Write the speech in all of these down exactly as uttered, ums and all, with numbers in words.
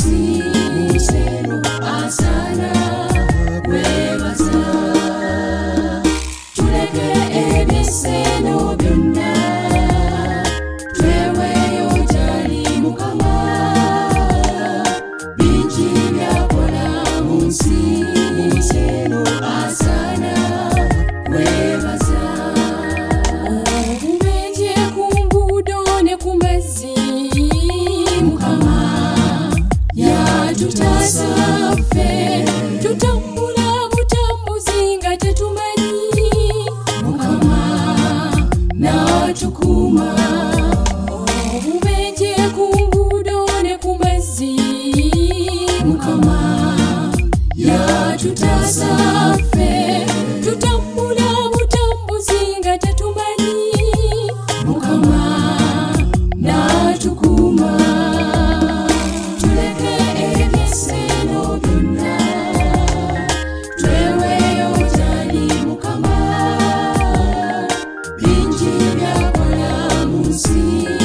munsi asana webaza tuleke ebiseno byonna tweweyo gyali Mukama bingi byakola munsi asana webaza obubenje ku nguudo ne ku mazzi Mukama yatutaasa ffe tutambula butambuzi nga tetumanyi Mukama n'atukuuma obubenje ku nguudo ne ku mazzi Mukama yatutaasa ffe tutambula butambuzi nga tetumanyi Mukama n'atukuuma tuleke ebyeseno byonna tweweyo gyali Mukama bingi byakola munsi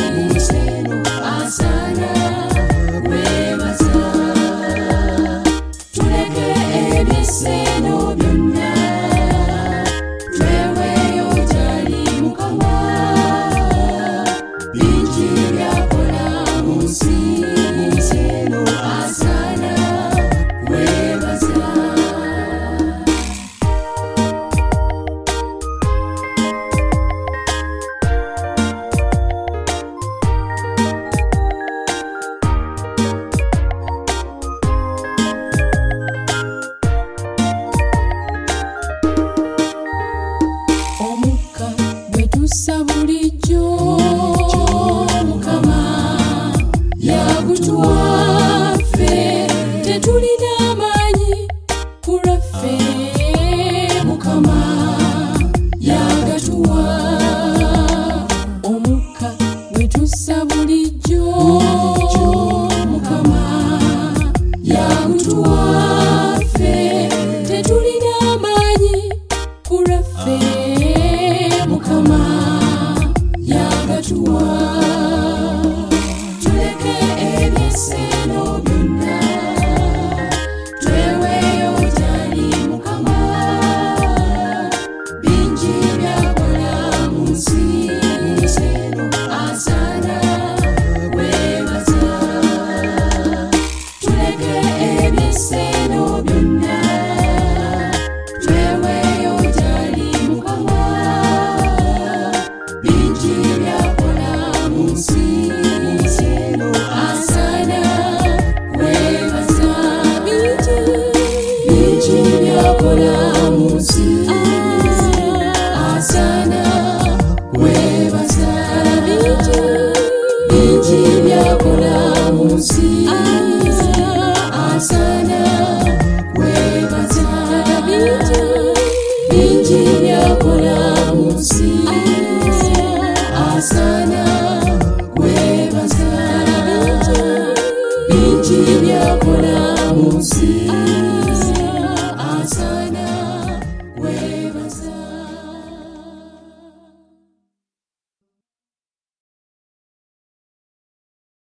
asana webaza tuleke ebyeseno byonna tweweyo gyali Mukama bingi byakola munsi asana webaza omukka bwe tussa bulijjo Mukama yagutuwa ffe tetulina maanyi ku lwaffe Mukama yagatuwa omukka bwe tussa bulijjo Mukama yagutuwa ffe tetulina maanyi ku lwaffe Mukama yagatuwa tuleke ebyeseno byonna tweweyo gyali Mukama bingi byakola munsi asana webaza tuleke ebyeseno byonna tweweyo gyali Mukama bingi byakola munsi asana webaza bingi byakola munsi asana webaza bingi byakola munsi asana webaza bingi byakola munsi asana webaza bingi byakola munsi